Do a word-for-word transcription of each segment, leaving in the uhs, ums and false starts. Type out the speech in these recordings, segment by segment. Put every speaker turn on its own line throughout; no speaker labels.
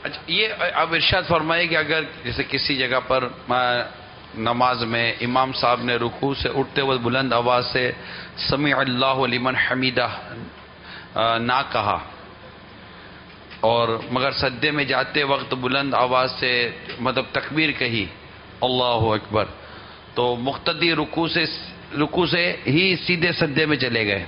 اچھا یہ اب ارشاد فرمائے کہ اگر جیسے کسی جگہ پر نماز میں امام صاحب نے رکوع سے اٹھتے وقت بلند آواز سے سمیع اللہ لمن حمیدہ نہ کہا، اور مگر سجدے میں جاتے وقت بلند آواز سے مطلب تکبیر کہی اللہ اکبر، تو مقتدی رکوع سے رکوع سے ہی سیدھے سجدے میں چلے گئے،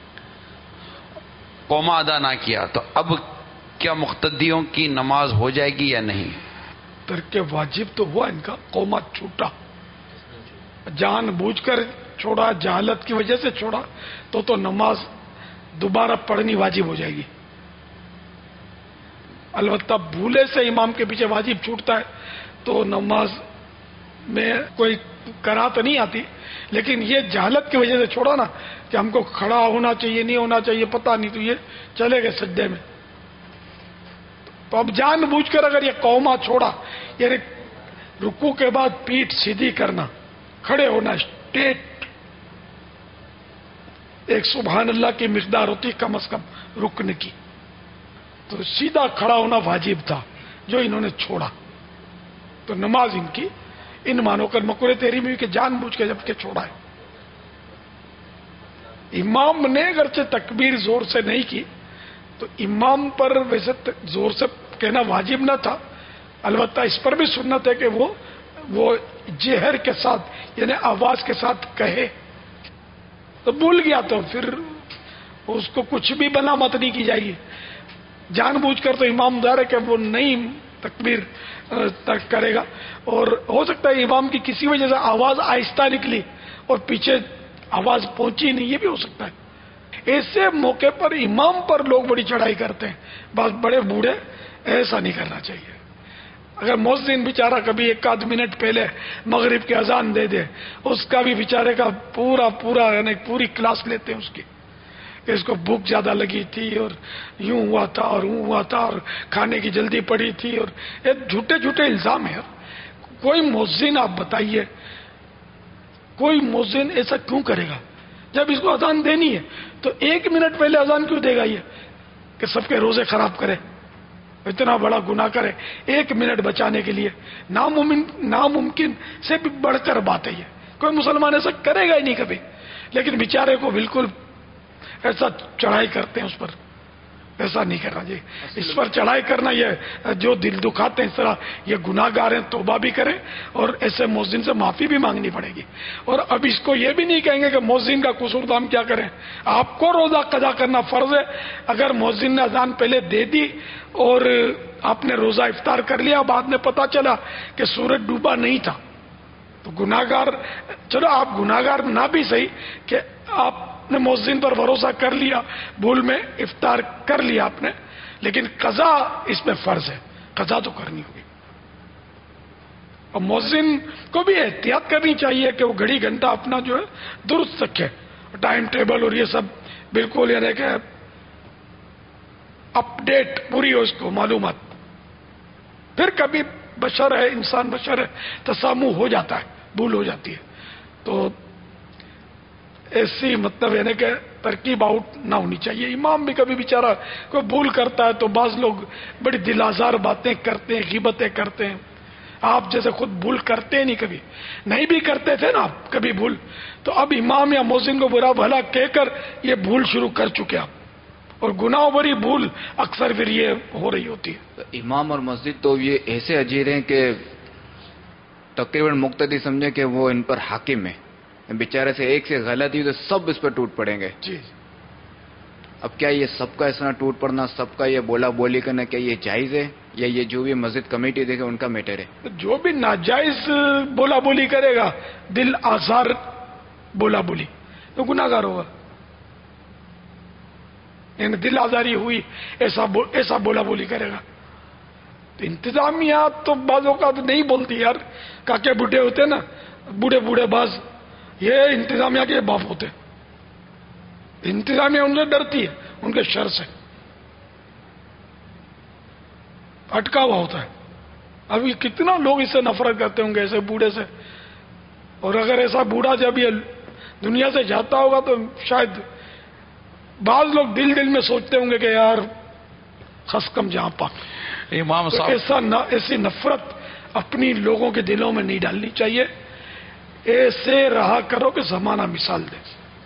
قوما ادا نہ کیا، تو اب کیا مقتدیوں کی نماز ہو جائے گی یا نہیں؟
ترک واجب تو ہوا ان کا، قوما چھوٹا، جان بوجھ کر چھوڑا، جہالت کی وجہ سے چھوڑا، تو تو نماز دوبارہ پڑھنی واجب ہو جائے گی۔ البتہ بھولے سے امام کے پیچھے واجب چھوٹتا ہے تو نماز میں کوئی کراہت نہیں آتی، لیکن یہ جہالت کی وجہ سے چھوڑا نا کہ ہم کو کھڑا ہونا چاہیے نہیں ہونا چاہیے پتہ نہیں، تو یہ چلے گئے سجدے میں۔ تو اب جان بوجھ کر اگر یہ قوما چھوڑا، یعنی رکوع کے بعد پیٹھ سیدھی کرنا، کھڑے ہونا اسٹیٹ، ایک سبحان اللہ کی مقدار ہوتی کم از کم رکن کی، تو سیدھا کھڑا ہونا واجب تھا جو انہوں نے چھوڑا، تو نماز ان کی ان مانو کر مقولے تحریمی ہوئی کہ جان بوجھ کے جب کہ چھوڑا ہے۔ امام نے اگرچہ تکبیر زور سے نہیں کی تو امام پر ویسے زور سے کہنا واجب نہ تھا، البتہ اس پر بھی سنت ہے کہ وہ وہ جہر کے ساتھ یعنی آواز کے ساتھ کہے، تو بھول گیا تو پھر اس کو کچھ بھی بنا مت نہیں کی جائے گی۔ جان بوجھ کر تو امام دار ہے کہ وہ نہیں تکبیر تک کرے گا، اور ہو سکتا ہے امام کی کسی وجہ سے آواز آہستہ نکلی اور پیچھے آواز پہنچی نہیں، یہ بھی ہو سکتا ہے۔ ایسے موقع پر امام پر لوگ بڑی چڑھائی کرتے ہیں، بس بڑے بوڑھے، ایسا نہیں کرنا چاہیے۔ اگر مؤذن بیچارہ کبھی ایک آدھ منٹ پہلے مغرب کی اذان دے دے، اس کا بھی بیچارے کا پورا پورا یعنی پوری کلاس لیتے ہیں اس کی، کہ اس کو بھوک زیادہ لگی تھی اور یوں ہوا تھا اور یوں ہوا تھا اور کھانے کی جلدی پڑی تھی، اور یہ جھوٹے جھوٹے الزام ہیں۔ کوئی مؤذن آپ بتائیے، کوئی مؤذن ایسا کیوں کرے گا؟ جب اس کو اذان دینی ہے تو ایک منٹ پہلے اذان کیوں دے گا یہ کہ سب کے روزے خراب کرے، اتنا بڑا گناہ کرے ایک منٹ بچانے کے لیے؟ ناممکن ناممکن سے بھی بڑھ کر بات ہے یہ، کوئی مسلمان ایسا کرے گا ہی نہیں کبھی، لیکن بیچارے کو بالکل ایسا چڑھائی کرتے ہیں اس پر، ایسا نہیں کرنا چاہیے۔ اس پر چڑھائی کرنا یہ جو دل دکھاتے ہیں اس طرح، یہ گناہ گار ہیں، توبہ بھی کریں اور ایسے مؤذن سے معافی بھی مانگنی پڑے گی۔ اور اب اس کو یہ بھی نہیں کہیں گے کہ مؤذن کا قصور تو ہم کیا کریں، آپ کو روزہ قضا کرنا فرض ہے۔ اگر مؤذن نے اذان پہلے دے دی اور آپ نے روزہ افطار کر لیا، بعد میں پتا چلا کہ سورج ڈوبا نہیں تھا، تو گناہ گار، چلو آپ گناہ گار نہ بھی صحیح کہ آپ نے مؤذن پر بھروسہ کر لیا، بھول میں افطار کر لیا آپ نے، لیکن قضا اس میں فرض ہے، قضا تو کرنی ہوگی۔ اور مؤذن کو بھی احتیاط کرنی چاہیے کہ وہ گھڑی گھنٹہ اپنا جو ہے درست رکھے، ٹائم ٹیبل اور یہ سب بالکل یعنی کہ اپ ڈیٹ پوری ہو، اس کو معلومات۔ پھر کبھی بشر ہے، انسان بشر ہے، تسامح ہو جاتا ہے، بھول ہو جاتی ہے، تو ایسی مطلب یعنی کہ ترکیب آؤٹ نہ ہونی چاہیے۔ امام بھی کبھی بیچارہ کوئی بھول کرتا ہے تو بعض لوگ بڑی دل آزار باتیں کرتے ہیں، غیبتیں کرتے ہیں۔ آپ جیسے خود بھول کرتے نہیں، کبھی نہیں بھی کرتے تھے نا آپ کبھی بھول، تو اب امام یا مؤذن کو برا بھلا کہہ کر یہ بھول شروع کر چکے آپ، اور گناہ بری بھول اکثر پھر یہ ہو رہی ہوتی ہے۔
امام اور مسجد تو یہ ایسے اجیر ہیں کہ تقریباً مقتدی سمجھے کہ وہ ان پر حاکم ہے، بیچارے سے ایک سے غلطی تو سب اس پر ٹوٹ پڑیں گے۔
جی،
اب کیا یہ سب کا اس طرح ٹوٹ پڑنا، سب کا یہ بولا بولی کرنا، کیا یہ جائز ہے، یا یہ جو بھی مسجد کمیٹی دیکھے ان کا میٹر ہے؟
جو بھی ناجائز بولا بولی کرے گا، دل آزار بولا بولی، تو گناہ گار ہوگا۔ یعنی دل آزاری ہوئی، ایسا بو ایسا بولا بولی کرے گا، تو انتظامیہ تو بعض اوقات نہیں بولتی یار، کاکے بوڑھے ہوتے نا، بوڑھے بوڑھے باز، یہ انتظامیہ کے باپ ہوتے، انتظامیہ ان سے ڈرتی ہے، ان کے شر سے اٹکا ہوا ہوتا ہے۔ ابھی کتنا لوگ اس سے نفرت کرتے ہوں گے، ایسے بوڑھے سے، اور اگر ایسا بوڑھا جب یہ دنیا سے جاتا ہوگا تو شاید بعض لوگ دل دل میں سوچتے ہوں گے کہ یار خس کم جہاں پا۔
امام
تو
صاحب
ایسا نہ ایسی نفرت اپنی لوگوں کے دلوں میں نہیں ڈالنی چاہیے. ایسے رہا کرو کہ زمانہ مثال دے.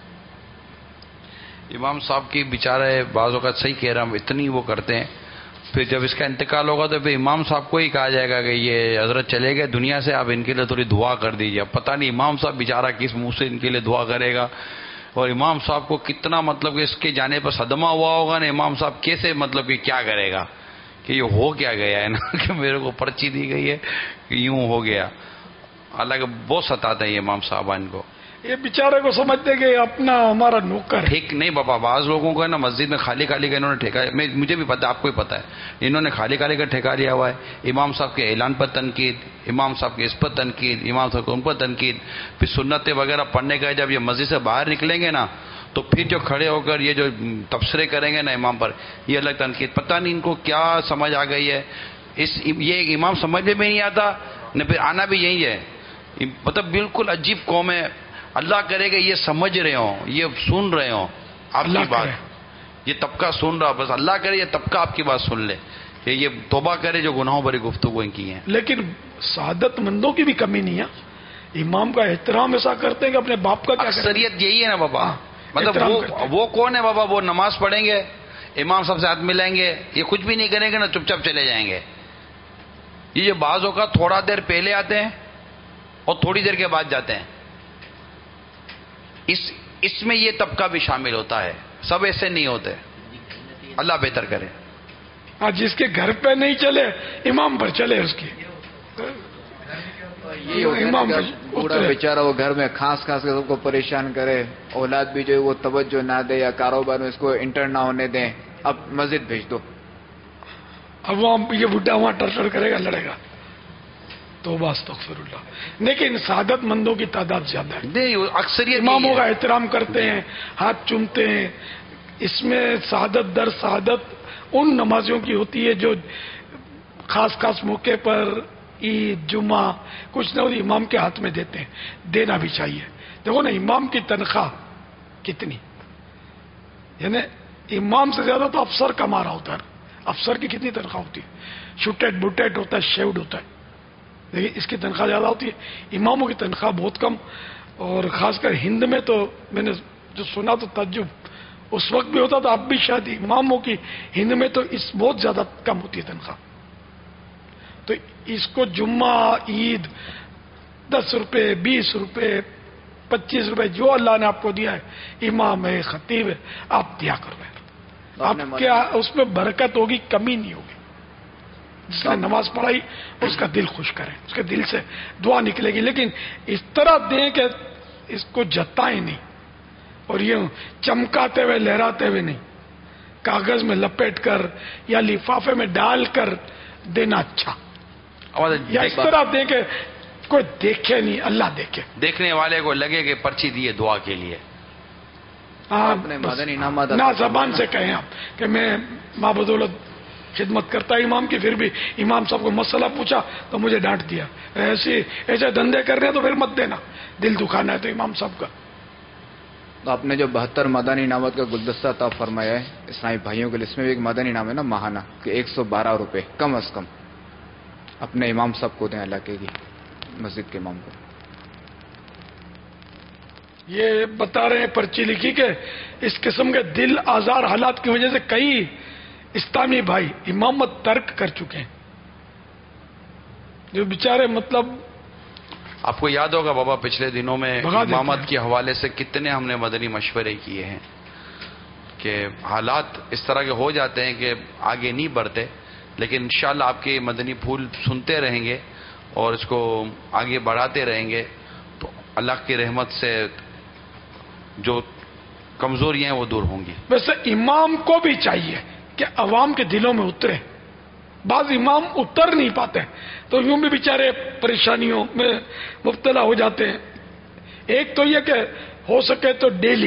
امام صاحب کی بیچارے بعض اوقات صحیح کہہ رہا ہوں اتنی وہ کرتے ہیں، پھر جب اس کا انتقال ہوگا تو پھر امام صاحب کو ہی کہا جائے گا کہ یہ حضرت چلے گئے دنیا سے، آپ ان کے لیے تھوڑی دعا کر دیجیے. اب پتہ نہیں امام صاحب بیچارہ کس منہ سے ان کے لیے دعا کرے گا، اور امام صاحب کو کتنا مطلب کہ اس کے جانے پر صدمہ ہوا ہوگا نا. امام صاحب کیسے مطلب کہ کیا کرے گا کہ یہ ہو کیا گیا ہے نا کہ میرے کو پرچی دی گئی ہے کہ یوں ہو گیا. حالانکہ بہت ستاتے ہیں امام صاحبان کو.
یہ بیچارے کو سمجھتے کہ اپنا ہمارا نوکر ہے.
ٹھیک نہیں بابا، بعض لوگوں کو ہے نا مسجد میں خالی خالی کا انہوں نے ٹھیکا، میں مجھے بھی پتا، آپ کو بھی پتا ہے، انہوں نے خالی خالی کا ٹھیکا لیا ہوا ہے. امام صاحب کے اعلان پر تنقید، امام صاحب کے اس پر تنقید، امام صاحب کے ان پر تنقید، پھر سنتیں وغیرہ پڑھنے کا جب یہ مسجد سے باہر نکلیں گے نا تو پھر جو کھڑے ہو کر یہ جو تبصرے کریں گے نا امام پر، یہ الگ تنقید. پتہ نہیں ان کو کیا سمجھ آ گئی ہے. اس یہ امام سمجھ میں بھی نہیں آتا نہ پھر آنا بھی یہی ہے. مطلب بالکل عجیب قوم ہے. اللہ کرے گا یہ سمجھ رہے ہوں، یہ سن رہے ہوں آپ کی بات، یہ طبقہ سن رہا، بس اللہ کرے یہ طبقہ آپ کی بات سن لے کہ یہ توبہ کرے جو گناہوں بھری گفتگو کی ہیں.
لیکن سعادت مندوں کی بھی کمی نہیں ہے. امام کا احترام ایسا کرتے ہیں کہ اپنے باپ کا کیا کریں.
اکثریت یہی ہے نا بابا. مطلب وہ وہ کون ہے بابا؟ وہ نماز پڑھیں گے، امام صاحب سے ہاتھ ملائیں گے، یہ کچھ بھی نہیں کریں گے نا، چپ چاپ چلے جائیں گے. یہ جو بعض اوقات تھوڑا دیر پہلے آتے ہیں اور تھوڑی دیر کے بعد جاتے ہیں، اس اس میں یہ طبقہ بھی شامل ہوتا ہے. سب ایسے نہیں ہوتے، اللہ بہتر کرے.
ہاں، جس کے گھر پہ نہیں چلے امام پر چلے اس کی.
امام بوڑھا بیچارہ وہ گھر میں کھانس کھانس کے سب کو پریشان کرے، اولاد بھی جو ہے وہ توجہ نہ دے یا کاروبار میں اس کو انٹر نہ ہونے دیں، اب مسجد بھیج دو.
اب وہاں یہ بڈھا وہاں ٹر ٹر کرے گا، لڑے گا. توبہ استغفر اللہ. لیکن سعادت مندوں کی تعداد زیادہ ہے.
اکثریت
اماموں کا احترام کرتے ہیں، ہاتھ چومتے ہیں. اس میں سعادت در سعادت ان نمازیوں کی ہوتی ہے جو خاص خاص موقع پر عید، جمعہ کچھ نہ کچھ امام کے ہاتھ میں دیتے ہیں. دینا بھی چاہیے. دیکھو نا امام کی تنخواہ کتنی، یعنی امام سے زیادہ تو افسر کما رہا ہوتا ہے. افسر کی کتنی تنخواہ ہوتی ہے؟ شوٹیڈ بوٹیڈ ہوتا ہے، شیوڈ ہوتا ہے. لیکن اس کی تنخواہ زیادہ ہوتی ہے. اماموں کی تنخواہ بہت کم، اور خاص کر ہند میں تو میں نے جو سنا تو تعجب اس وقت بھی ہوتا تھا، اب بھی شاید اماموں کی ہند میں تو اس بہت زیادہ کم ہوتی ہے تنخواہ. تو اس کو جمعہ، عید، دس روپے، بیس روپے، پچیس روپے جو اللہ نے آپ کو دیا ہے، امام ہے، خطیب ہے، آپ دیا کرو. آپ کیا اس میں برکت ہوگی، کمی نہیں ہوگی. جس نے نماز پڑھائی اس کا دل خوش کریں، اس کے دل سے دعا نکلے گی. لیکن اس طرح دیں کہ اس کو جتائیں نہیں، اور یہ چمکاتے ہوئے لہراتے ہوئے نہیں، کاغذ میں لپیٹ کر یا لفافے میں ڈال کر دینا اچھا، یا اس طرح دیں کہ کوئی دیکھے نہیں، اللہ دیکھے،
دیکھنے والے کو لگے کہ پرچی دیے دعا کے لیے.
آپ نہ زبان سے کہیں آپ کہ میں ماں بدولت خدمت کرتا امام کی، پھر بھی امام صاحب کو مسئلہ پوچھا تو مجھے ڈانٹ دیا. ایسے ایسے دھندے کرنے تو پھر مت دینا، دل دکھانا ہے تو امام صاحب کا.
تو آپ نے جو بہتر مدنی انعامات کا گلدستہ عطا فرمایا ہے اسلامی بھائیوں کے لیے، اس میں بھی ایک مدنی انعام ہے نا ماہانہ کہ ایک سو بارہ روپے کم از کم اپنے امام صاحب کو دیں، علاقے کی مسجد کے امام کو.
یہ بتا رہے ہیں پرچی لکھی کہ اس قسم کے دل آزار حالات کی وجہ سے کئی اسلامی بھائی امامت ترک کر چکے ہیں، جو بیچارے مطلب.
آپ کو یاد ہوگا بابا پچھلے دنوں میں امامت کے حوالے سے کتنے ہم نے مدنی مشورے کیے ہیں کہ حالات اس طرح کے ہو جاتے ہیں کہ آگے نہیں بڑھتے. لیکن انشاءاللہ آپ کے مدنی پھول سنتے رہیں گے اور اس کو آگے بڑھاتے رہیں گے تو اللہ کی رحمت سے جو کمزوریاں ہیں وہ دور ہوں گی.
ویسے امام کو بھی چاہیے کہ عوام کے دلوں میں اترے. بعض امام اتر نہیں پاتے تو یوں بھی بیچارے پریشانیوں میں مبتلا ہو جاتے ہیں. ایک تو یہ کہ ہو سکے تو ڈیلی،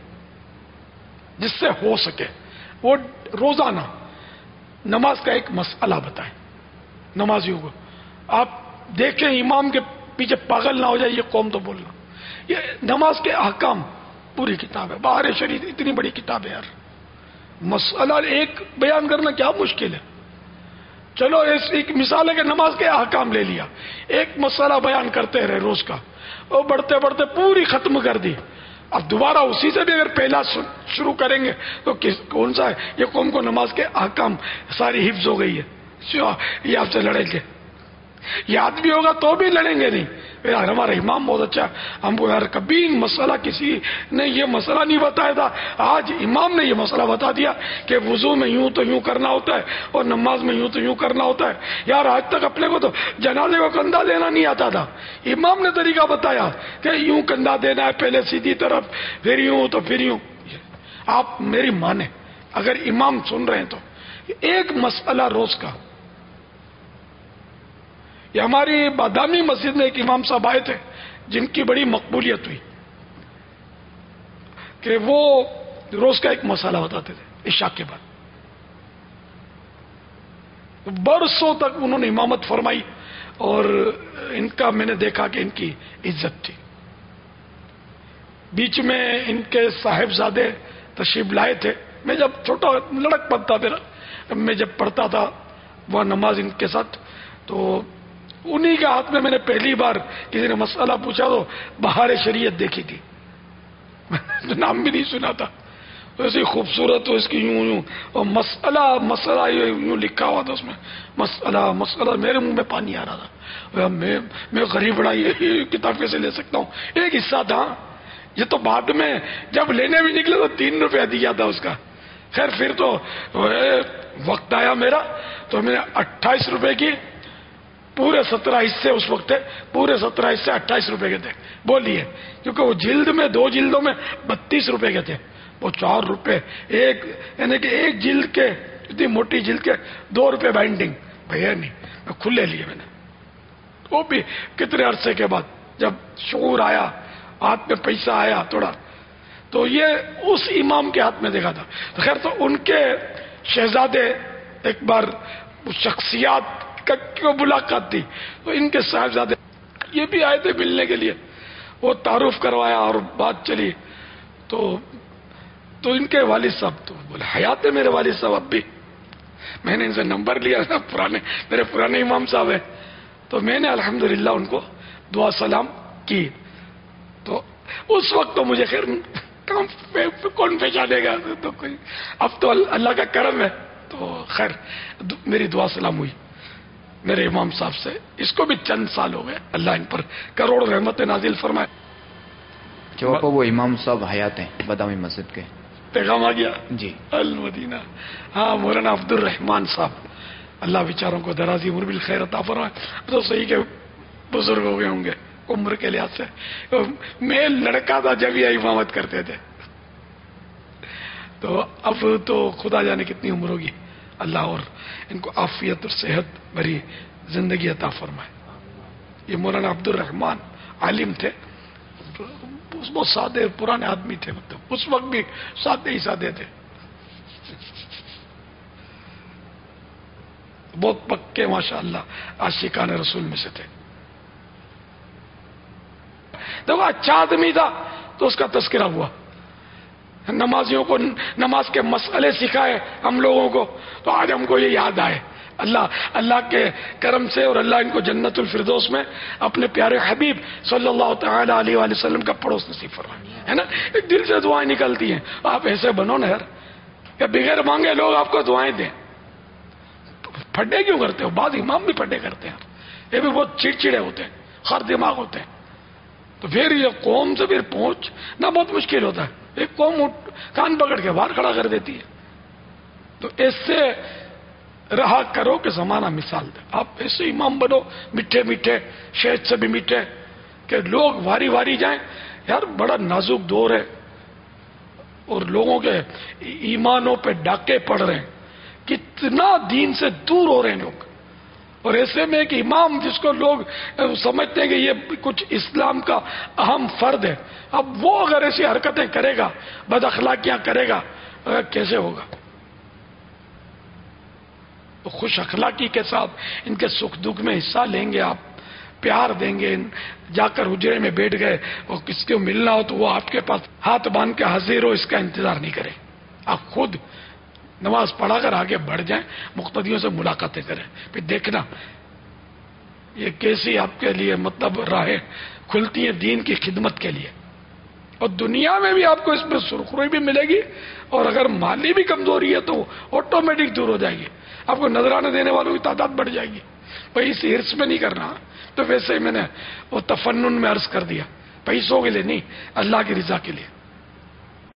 جس سے ہو سکے وہ روزانہ نماز کا ایک مسئلہ بتائیں نمازیوں کو. آپ دیکھیں امام کے پیچھے پاگل نہ ہو جائے یہ قوم تو بولنا. یہ نماز کے احکام پوری کتاب ہے، بہار شریف اتنی بڑی کتاب ہے یار. مسئلہ ایک بیان کرنا کیا مشکل ہے. چلو ایک مثال ہے کہ نماز کے احکام لے لیا، ایک مسئلہ بیان کرتے رہے روز کا، وہ بڑھتے بڑھتے پوری ختم کر دی. اب دوبارہ اسی سے بھی اگر پہلا شروع کریں گے تو کس کون سا ہے؟ یہ قوم کو نماز کے احکام ساری حفظ ہو گئی ہے، یہ آپ سے لڑیں گے، یاد بھی ہوگا تو بھی لڑیں گے نہیں. یار ہمارا امام بہت اچھا، ہم کو یار کبھی مسئلہ کسی نے یہ مسئلہ نہیں بتایا تھا، آج امام نے یہ مسئلہ بتا دیا کہ وضو میں یوں تو یوں کرنا ہوتا ہے اور نماز میں یوں تو یوں کرنا ہوتا ہے. یار آج تک اپنے کو تو جنازے کو کندھا دینا نہیں آتا تھا، امام نے طریقہ بتایا کہ یوں کندھا دینا ہے، پہلے سیدھی طرف، پھر یوں تو پھر یوں. آپ میری مانیں، اگر امام سن رہے ہیں تو ایک مسئلہ روز کا. یہ ہماری بادامی مسجد میں ایک امام صاحب آئے تھے جن کی بڑی مقبولیت ہوئی کہ وہ روز کا ایک مسئلہ بتاتے تھے عشاء کے بعد. برسوں تک انہوں نے امامت فرمائی اور ان کا میں نے دیکھا کہ ان کی عزت تھی. بیچ میں ان کے صاحبزادے تشریف لائے تھے. میں جب چھوٹا لڑک پن تھا میرا، میں جب پڑھتا تھا وہ نماز ان کے ساتھ، تو انہی کے ہاتھ میں میں نے پہلی بار کسی نے مسئلہ پوچھا تو بہار شریعت دیکھی تھی، نام بھی نہیں سنا تھا. ایسی خوبصورت ہو اس کی یوں یوں، اور مسئلہ مسئلہ یوں لکھا ہوا تھا اس میں، مسئلہ مسئلہ. میرے منہ میں پانی آ رہا تھا، میں میں غریب بڑا یہ کتاب کیسے لے سکتا ہوں. ایک حصہ تھا، یہ تو بعد میں جب لینے بھی نکلے تو تین روپیہ دیا تھا اس کا. خیر پھر تو وقت آیا میرا تو میں نے اٹھائیس روپے کی پورے سترہ حصے اس وقت تھے، پورے سترہ حصے اٹھائیس روپے کے تھے وہ لیے، کیونکہ وہ جلد میں دو جلدوں میں بتیس روپے کے تھے. وہ چار روپے ایک، یعنی کہ ایک جلد کے، اتنی موٹی جلد کے دو روپے بائنڈنگ. بھیا نہیں، میں کھلے لیے میں نے، وہ بھی کتنے عرصے کے بعد جب شعور آیا، ہاتھ میں پیسہ آیا تھوڑا، تو یہ اس امام کے ہاتھ میں دیکھا تھا. خیر تو ان کے شہزادے ایک بار شخصیات کی ملاقات تھی تو ان کے صاحبزادے یہ بھی آئے تھے ملنے کے لیے، وہ تعارف کروایا اور بات چلی. تو تو ان کے والد صاحب تو بولے حیات ہے میرے والد صاحب اب بھی. میں نے ان سے نمبر لیا تھا، پرانے میرے پرانے امام صاحب ہیں، تو میں نے الحمدللہ ان کو دعا سلام کی. تو اس وقت تو مجھے خیر کون پہچانے گا، تو کوئی، اب تو اللہ کا کرم ہے. تو خیر میری دعا سلام ہوئی میرے امام صاحب سے. اس کو بھی چند سال ہو گئے، اللہ ان پر کروڑ رحمت نازل فرمائے.
کیوں وہ امام صاحب حیات ہیں بادامی مسجد کے؟
پیغام آ گیا
جی
المدینہ. ہاں مولانا عبد الرحمان صاحب، اللہ بیچاروں کو درازی عمر بالخیر عطا فرمائے. تو صحیح کہ بزرگ ہو گئے ہوں گے عمر کے لحاظ سے. میں لڑکا تھا جب یہ امامت کرتے تھے، تو اب تو خدا جانے کتنی عمر ہوگی. اللہ اور ان کو عافیت اور صحت بھری زندگی عطا فرمائے. یہ مولانا عبد الرحمان عالم تھے، بہت سادے پرانے آدمی تھے، مطلب اس وقت بھی سادے ہی سادے تھے، بہت پکے ماشاء اللہ عاشقان رسول میں سے تھے. دیکھو اچھا آدمی تھا تو اس کا تذکرہ ہوا، نمازیوں کو نماز کے مسئلے سکھائے ہم لوگوں کو، تو آج ہم کو یہ یاد آئے. اللہ اللہ کے کرم سے اور اللہ ان کو جنت الفردوس میں اپنے پیارے حبیب صلی اللہ تعالی علیہ وآلہ وسلم کا پڑوس نصیب فرمائے، ہے نا. ایک دل سے دعائیں نکلتی ہیں. آپ ایسے بنو نا یار کہ بغیر مانگے لوگ آپ کو دعائیں دیں. پھڈے کیوں کرتے ہو؟ بعض امام بھی پھڈے کرتے ہیں، یہ بھی بہت چڑچڑے ہوتے ہیں، خر دماغ ہوتے ہیں. تو پھر یہ قوم سے پھر پہنچ نہ بہت مشکل ہوتا ہے. ایک قوم کان پکڑ کے باہر کھڑا کر دیتی ہے. تو اس سے رہا کرو کہ زمانہ مثال دے. آپ ایسے امام بنو میٹھے میٹھے، شہد سے بھی میٹھے، کہ لوگ واری واری جائیں. یار بڑا نازک دور ہے اور لوگوں کے ایمانوں پہ ڈاکے پڑ رہے ہیں، کتنا دین سے دور ہو رہے ہیں لوگ. اور ایسے میں ایک امام جس کو لوگ سمجھتے ہیں کہ یہ کچھ اسلام کا اہم فرد ہے، اب وہ اگر ایسی حرکتیں کرے گا، بد اخلاقیاں کرے گا، کیسے ہوگا؟ تو خوش اخلاقی کے ساتھ ان کے سکھ دکھ میں حصہ لیں گے، آپ پیار دیں گے. جا کر حجرے میں بیٹھ گئے اور کس کو ملنا ہو تو وہ آپ کے پاس ہاتھ باندھ کے حاضر ہو، اس کا انتظار نہیں کرے. آپ خود نماز پڑھا کر آگے بڑھ جائیں، مقتدیوں سے ملاقاتیں کریں، پھر دیکھنا یہ کیسی آپ کے لیے مطلب راہیں کھلتی ہیں دین کی خدمت کے لیے، اور دنیا میں بھی آپ کو اس میں سرخروئی بھی ملے گی، اور اگر مالی بھی کمزوری ہے تو آٹومیٹک دور ہو جائے گی، آپ کو نذرانے دینے والوں کی تعداد بڑھ جائے گی۔ بھائی اس ہرس میں نہیں کرنا، تو ویسے ہی میں نے وہ تفنن میں عرض کر دیا، پیسوں کے لیے نہیں، اللہ کی رضا کے لیے۔